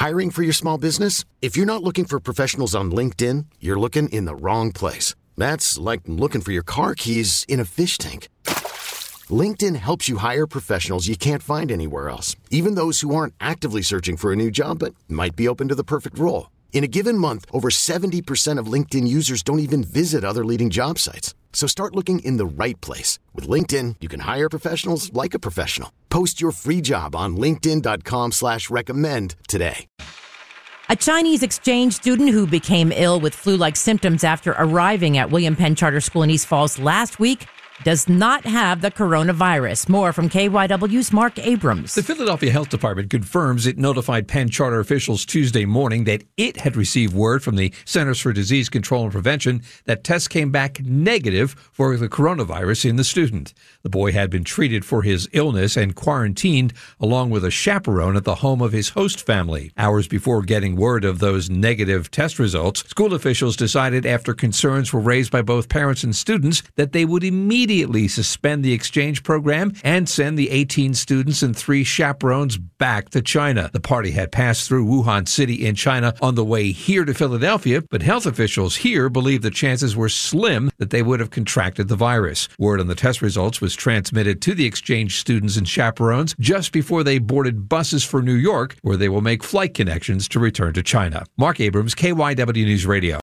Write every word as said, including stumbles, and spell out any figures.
Hiring for your small business? If you're not looking for professionals on LinkedIn, you're looking in the wrong place. That's like looking for your car keys in a fish tank. LinkedIn helps you hire professionals you can't find anywhere else, even those who aren't actively searching for a new job but might be open to the perfect role. In a given month, over seventy percent of LinkedIn users don't even visit other leading job sites. So start looking in the right place. With LinkedIn, you can hire professionals like a professional. Post your free job on linkedin.com slash recommend today. A Chinese exchange student who became ill with flu-like symptoms after arriving at William Penn Charter School in East Falls last week does not have the coronavirus. More from K Y W's Mark Abrams. The Philadelphia Health Department confirms it notified Penn Charter officials Tuesday morning that it had received word from the Centers for Disease Control and Prevention that tests came back negative for the coronavirus in the student. The boy had been treated for his illness and quarantined along with a chaperone at the home of his host family. Hours before getting word of those negative test results, school officials decided after concerns were raised by both parents and students that they would immediately immediately suspend the exchange program and send the eighteen students and three chaperones back to China. The party had passed through Wuhan City in China on the way here to Philadelphia, but health officials here believe the chances were slim that they would have contracted the virus. Word on the test results was transmitted to the exchange students and chaperones just before they boarded buses for New York, where they will make flight connections to return to China. Mark Abrams, K Y W News Radio.